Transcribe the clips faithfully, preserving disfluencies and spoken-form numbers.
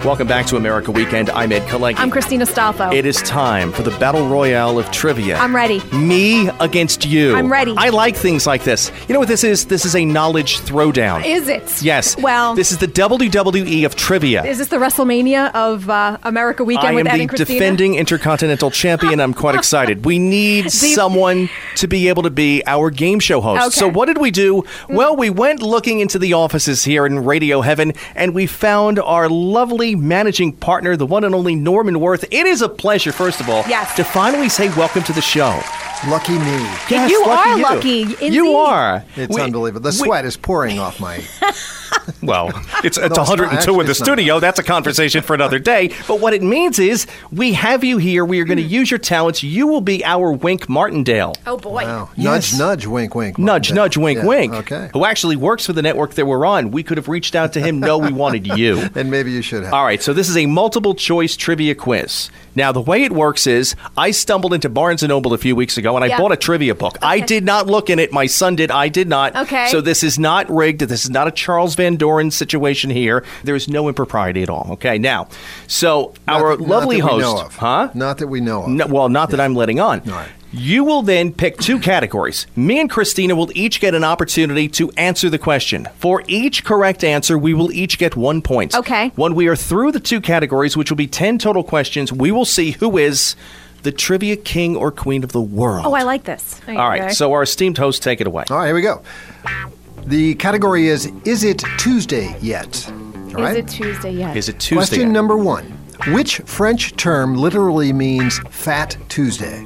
Welcome back to America Weekend. I'm Ed Kalenki. I'm Christina Stalfo. It is time for the Battle Royale of Trivia. I'm ready. Me against you. I'm ready. I like things like this. You know what this is? This is a knowledge throwdown. Is it? Yes. Well, this is the W W E of trivia. Is this the WrestleMania of uh, America Weekend I with am Ed the and Christina? defending Intercontinental Champion. I'm quite excited. We need someone to be able to be our game show host. Okay. So what did we do? Well, we went looking into the offices here in Radio Heaven, and we found our lovely managing partner, the one and only Norman Worth. It is a pleasure, first of all, yes. to finally say welcome to the show. Lucky me. Yes, you lucky are you. lucky. Indeed. You are. It's we, unbelievable. The sweat we, is pouring off my... Well, it's, it's no, one hundred two it's not, in the studio. Not. That's a conversation for another day. But what it means is we have you here. We are going to use your talents. You will be our Wink Martindale. Oh, boy. Wow. Yes. Nudge, nudge, wink, wink. Nudge, Martindale. nudge, wink, yeah. wink. Okay. Who actually works for the network that we're on. We could have reached out to him. No, we wanted you. And maybe you should have. All right, so this is a multiple choice trivia quiz. Now, the way it works is I stumbled into Barnes and Noble a few weeks ago, and I yeah. bought a trivia book. Okay. I did not look in it. My son did. I did not. Okay. So this is not rigged. This is not a Charles Van Doren situation here. There is no impropriety at all. Okay, now, so not our that, lovely not that host. We know of. Huh? Not that we know of. No, well, not yeah. that I'm letting on. All right. You will then pick two categories. Me and Christina will each get an opportunity to answer the question. For each correct answer, we will each get one point. Okay. When we are through the two categories, which will be ten total questions, we will see who is the trivia king or queen of the world. Oh, I like this. Okay. All right, so our esteemed host, take it away. All right, here we go. The category is, is it Tuesday yet? All right? Is it Tuesday yet? Is it Tuesday Question yet? number one. Which French term literally means Fat Tuesday?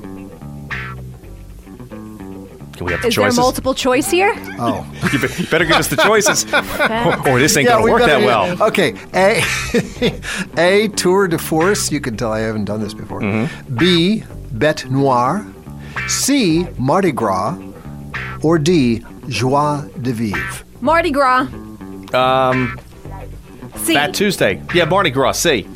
Can we have the Is choices? there multiple choice here? Oh. You be- better give us the choices. or this ain't Yeah, going to we work that better- well. Okay. A, A, Tour de Force. You can tell I haven't done this before. Mm-hmm. B, Bête Noire. C, Mardi Gras. Or D, Joie de Vivre. Mardi Gras. Um, C. Fat Tuesday. Yeah, Mardi Gras. C.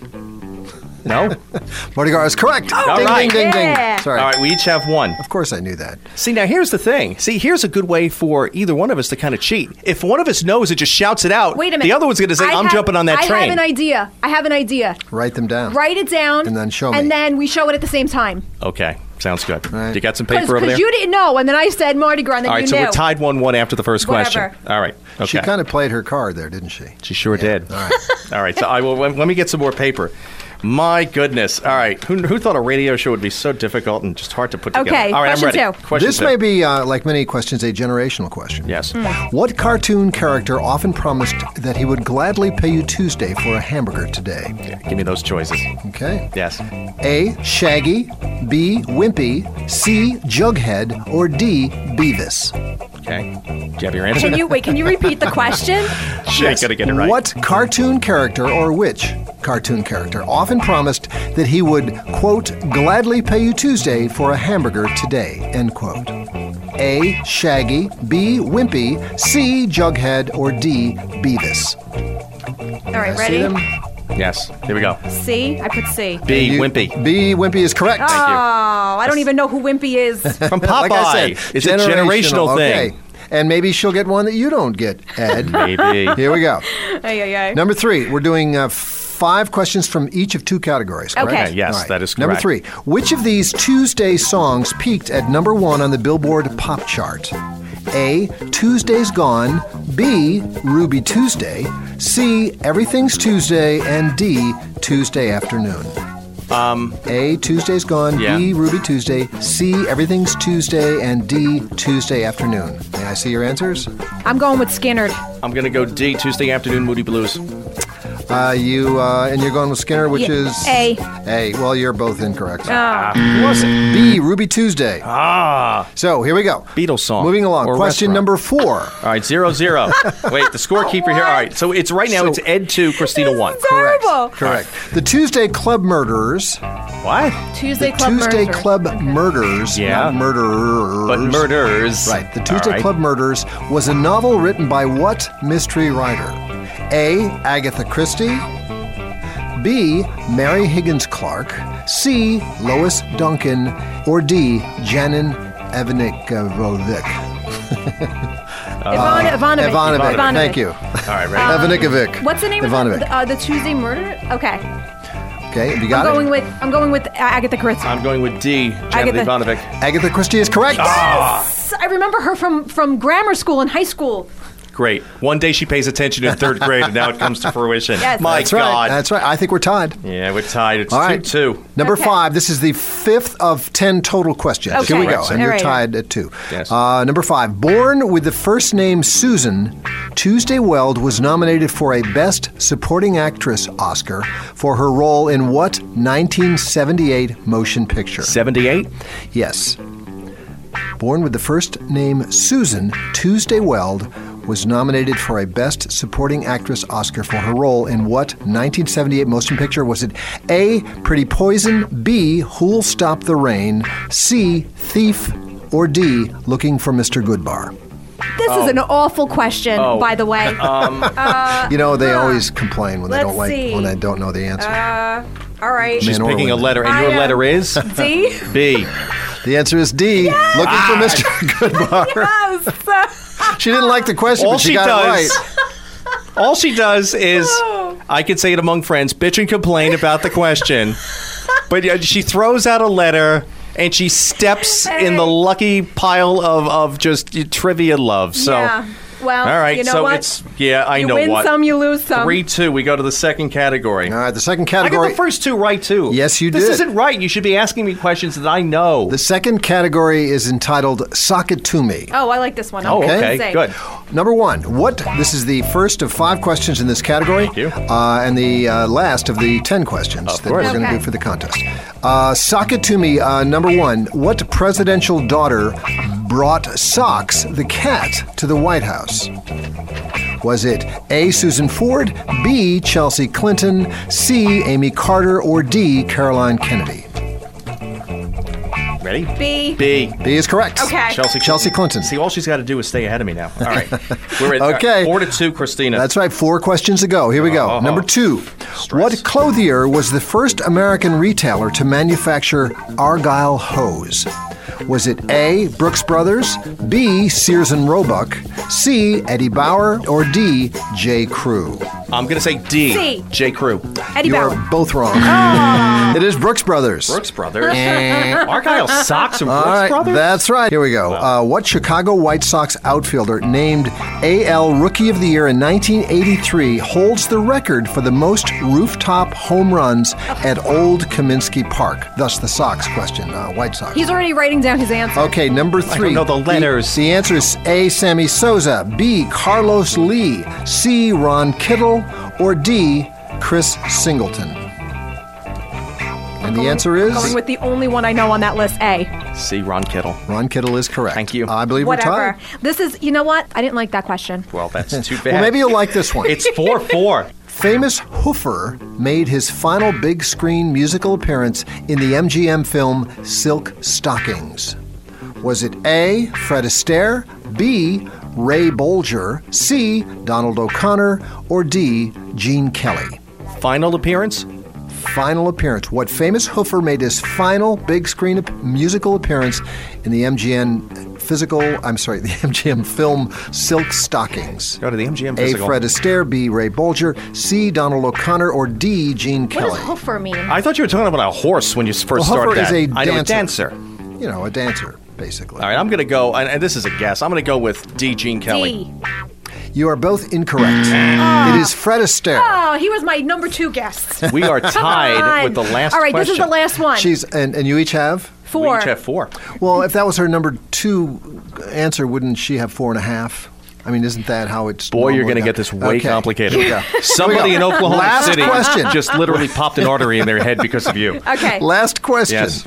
No? Mardi Gras is correct. Oh, ding, right. ding, ding, Yeah. ding. Sorry. All right, we each have one. Of course I knew that. See, now here's the thing. See, here's a good way for either one of us to kind of cheat. If one of us knows it, just shouts it out. Wait a minute. The other one's going to say, I I'm have- jumping on that I train. I have an idea. I have an idea. Write them down. Write it down. And then show me. And then we show it at the same time. Okay, sounds good. right. You got some paper over there? Because you didn't know, and then I said Mardi Gras, and then All right, you so knew. we're tied one one after the first Whatever. question. All right. Okay. She kind of played her card there, didn't she? She sure Yeah. did. All right. All right, so I will. Let me get some more paper. My goodness. All right. Who, who thought a radio show would be so difficult and just hard to put together? Okay, All right, I'm question ready. two. Question This two. may be, uh, like many questions, a generational question. Yes. What cartoon character often promised that he would gladly pay you Tuesday for a hamburger today? Yeah, give me those choices. Okay. Yes. A, Shaggy. B, Wimpy. C, Jughead. Or D, Beavis. Okay. Do you have your answer? Can you wait? Can you repeat the question? She ain't gonna get it right. What cartoon character or which cartoon character often promised that he would, quote, gladly pay you Tuesday for a hamburger today, end quote? A, Shaggy. B, Wimpy. C, Jughead. Or D, Beavis. All right, See ready? them? Yes. Here we go. C. I put C. B. You- Wimpy. B, Wimpy is correct. Oh, I don't even know who Wimpy is. From Popeye. Like I said, it's a generational thing. Okay. And maybe she'll get one that you don't get, Ed. Maybe. Here we go. Ay, ay, ay. Number three, we're doing uh, five questions from each of two categories, correct? Okay. Okay, yes, All right. that is correct. Number three, which of these Tuesday songs peaked at number one on the Billboard pop chart? A, Tuesday's Gone. B, Ruby Tuesday. C, Everything's Tuesday. And D, Tuesday Afternoon. Um, A, Tuesday's Gone. Yeah. B, Ruby Tuesday. C, Everything's Tuesday. And D, Tuesday Afternoon. May I see your answers? I'm going with Skinnerd. I'm going to go D, Tuesday afternoon, Moody Blues. Uh, you uh, and you're going with Skinner, which Yeah, is A. A. Well, you're both incorrect. Oh. Who was it? B. Ruby Tuesday. Ah. So here we go. Beatles song. Moving along. Or Question restaurant. number four. All right, zero, zero. Wait, the scorekeeper here. All right, so it's right now, So- it's Ed two, Christina one. Terrible. Correct. The Tuesday Club Murderers. What? Tuesday the Club Tuesday Murder. Club Murders. Yeah. Not murderers. But murders. Right. The All Tuesday right. Club Murders was a novel written by what mystery writer? A. Agatha Christie. B. Mary Higgins Clark. C. Lois Duncan. Or D. Janin Evanikovich. Ivana, Ivanovic. Ivanovic. Ivanovic. Thank you. All right, ready? Ivanovic. What's the name Ivanovic. of the, uh, the Tuesday murder? Okay. Okay, have you got I'm going it? with I'm going with Agatha Christie. I'm going with D, Janet Agatha- Ivanovic. Agatha Christie is correct. Yes! I remember her from from grammar school and high school. Great. One day she pays attention in third grade, and now it comes to fruition. Yes. My That's God. right. That's right. I think we're tied. Yeah, we're tied. It's All right. two two. Number Okay. five. This is the fifth of ten total questions. Okay. Here we go. Right, And you're all right. tied at two. Yes. Uh, number five. Born with the first name Susan, Tuesday Weld was nominated for a Best Supporting Actress Oscar for her role in what nineteen seventy-eight motion picture? seventy-eight? Yes. Born with the first name Susan, Tuesday Weld was nominated for a Best Supporting Actress Oscar for her role in what nineteen seventy-eight motion picture? Was it A, Pretty Poison, B, Who'll Stop the Rain, C, Thief, or D, Looking for Mister Goodbar? This Oh. is an awful question, by the way. You know, they always complain when they let's don't like see. when they don't know the answer. Uh, all right. She's Man or picking a women. letter, and I your am- letter is D. B. The answer is D, Looking for Mister Goodbar. Yes. She didn't like the question, All but she, she got does, it right. all she does is, I can say it among friends, bitch and complain about the question. But uh, she throws out a letter, and she steps in the lucky pile of, of just trivia love. So, yeah. Well, all right. you know so what? it's, yeah, I you know win what. some, you lose some. three two. We go to the second category. All right, the second I got category. the first two right, too. Yes, you this did. This isn't right. You should be asking me questions that I know. The second category is entitled Sock It To Me. Oh, I like this one. oh, okay. okay. Say. Good. Number one, what? This is the first of five questions in this category. Thank you. Uh, and the uh, last of the ten questions Of that course. we're going to Okay. do for the contest. Uh, Sock It To Me, uh, number one, what presidential daughter brought Socks the cat to the White House? Was it A, Susan Ford, B, Chelsea Clinton, C, Amy Carter, or D, Caroline Kennedy? Ready? B. B. B is correct. Okay. Chelsea, Chelsea Clinton. See, all she's got to do is stay ahead of me now. All right. We're at Okay. uh, four to two, Christina. That's right, four questions to go. Here we go. Uh-huh. Number two. What clothier was the first American retailer to manufacture Argyle hose? Was it A, Brooks Brothers, B, Sears and Roebuck, C, Eddie Bauer, or D, J. Crew? I'm going to say D. C. J. Crew. Eddie You Bauer. are both wrong. It is Brooks Brothers. Brooks Brothers. Argyle socks from Brooks All right, Brothers? that's right. Here we go. Uh, what Chicago White Sox outfielder named A L Rookie of the Year in nineteen eighty-three holds the record for the most rooftop home runs at Old Kaminsky Park? Thus the Sox question, uh, White Sox. He's already writing down his answer. Okay, number three. know the letters. The, the answer is A, Sammy Sosa, B, Carlos Lee, C, Ron Kittle, or D, Chris Singleton. And the answer is Going with the only one I know on that list, A. C. Ron Kittle. Ron Kittle is correct. Thank you. I believe Whatever. we're tied. This is, you know what? I didn't like that question. Well, that's too bad. Well, maybe you'll like this one. It's four four. Famous Hoofer made his final big screen musical appearance in the M G M film Silk Stockings. Was it A, Fred Astaire, B, Ray Bolger, C, Donald O'Connor, or D, Gene Kelly? Final appearance? Final appearance. What famous Hoofer made his final big screen ap- musical appearance in the M G M physical, I'm sorry, the M G M film Silk Stockings? Go to the M G M A, physical. Fred Astaire, B, Ray Bolger, C, Donald O'Connor, or D, Gene What Kelly? does Hoofer mean? I thought you were talking about a horse when you first Well, started Hoofer is that. a I know a dancer. dancer. You know, a dancer, basically. All right, I'm going to go, and, and this is a guess. I'm going to go with D. Gene Kelly. D. You are both incorrect. It is Fred Astaire. Oh, he was my number two guest. We are Come tied on. with the last All right, question. this is the last one. She's and, and you each have? Four. We each have four. Well, if that was her number two answer, wouldn't she have four and a half? I mean, isn't that how it's? Boy, you're normally going to done? get this way Okay. complicated. Here we go. Somebody Here we in go. Oklahoma Last City question. just literally popped an artery in their head because of you. Okay. Last question. Yes.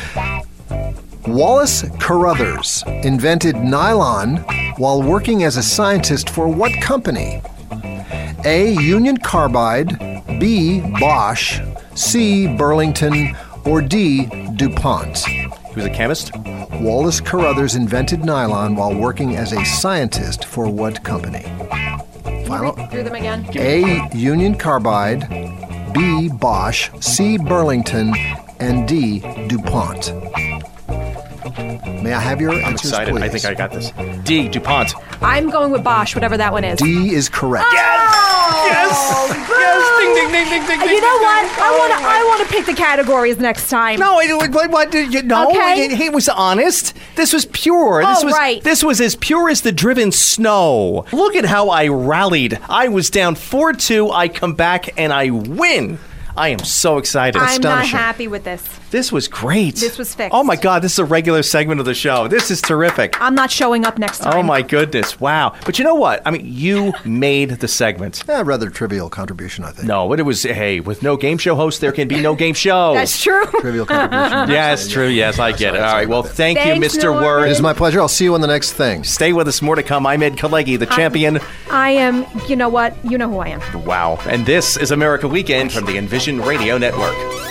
Wallace Carruthers invented nylon while working as a scientist for what company? A, Union Carbide, B, Bosch, C, Burlington, or D, DuPont? He was a chemist? Wallace Carruthers invented nylon while working as a scientist for what company? Final. Read through them again. A, Union Carbide, B, Bosch, C, Burlington, and D, DuPont. May I have your I'm answers, excited. please? I think I got this. D, DuPont. I'm going with Bosch, whatever that one is. D is correct. Yes! Yes! Ding, ding, ding, ding, ding, You ding, know ding, what? ding. I want to. I want to pick the categories next time. No, I, what, what did you know? Okay. He was honest. This was pure. Oh, this was right. this was as pure as the driven snow. Look at how I rallied. I was down four two. I come back and I win. I am so excited. I'm not astonishing. happy with this. This was great. This was fixed. Oh my God, this is a regular segment of the show. This is terrific. I'm not showing up next time. Oh my goodness. Wow. But you know what? I mean, you made the segment. A rather trivial contribution, I think. No, but it was, hey, with no game show host, there can be no game show. That's true. Trivial contribution. Yes, true. Yes, I get it. All right. Well, thank you, Thanks, Mister Norman. Word. It is my pleasure. I'll see you on the next thing. Stay with us. More to come. I'm Ed Kalegi, the champion. I am. You know what? You know who I am. Wow. And this is America Weekend from the Envision Radio Network.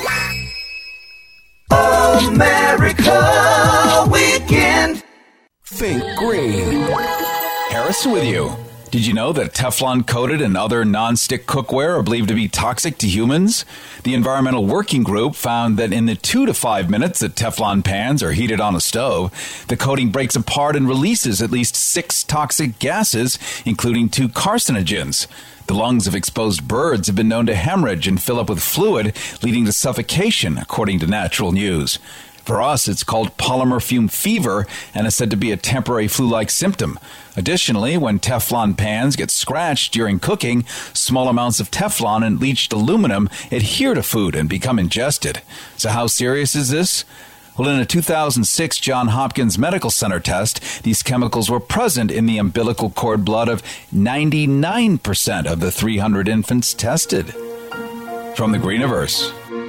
America Weekend. Think green. Harris with you. Did you know that Teflon coated and other non-stick cookware are believed to be toxic to humans? The Environmental Working Group found that in the two to five minutes that Teflon pans are heated on a stove, the coating breaks apart and releases at least six toxic gases, including two carcinogens. The lungs of exposed birds have been known to hemorrhage and fill up with fluid, leading to suffocation, according to Natural News. For us, it's called polymer fume fever and is said to be a temporary flu-like symptom. Additionally, when Teflon pans get scratched during cooking, small amounts of Teflon and leached aluminum adhere to food and become ingested. So how serious is this? Well, in a two thousand six Johns Hopkins Medical Center test, these chemicals were present in the umbilical cord blood of ninety-nine percent of the three hundred infants tested. From the Greeniverse.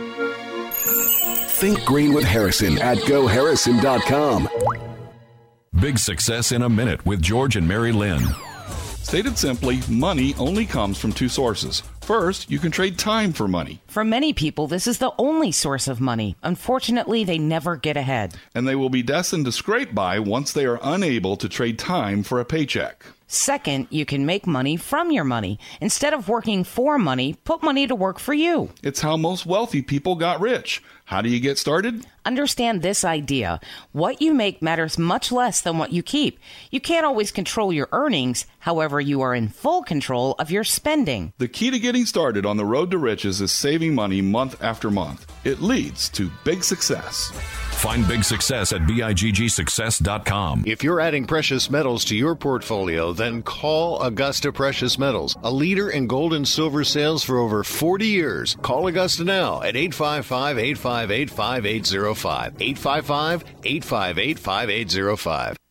Think Green with Harrison at go harrison dot com. Big Success in a Minute with George and Mary Lynn. Stated simply, money only comes from two sources. First, you can trade time for money. For many people, this is the only source of money. Unfortunately, they never get ahead. And they will be destined to scrape by once they are unable to trade time for a paycheck. Second, you can make money from your money. Instead of working for money, put money to work for you. It's how most wealthy people got rich. How do you get started? Understand this idea. What you make matters much less than what you keep. You can't always control your earnings. However, you are in full control of your spending. The key to getting started on the road to riches is saving money month after month. It leads to big success. Find Big Success at big success dot com. If you're adding precious metals to your portfolio, then call Augusta Precious Metals, a leader in gold and silver sales for over forty years. Call Augusta now at eight five five, eight five eight, five eight zero five. eight five five, eight five eight, five eight zero five.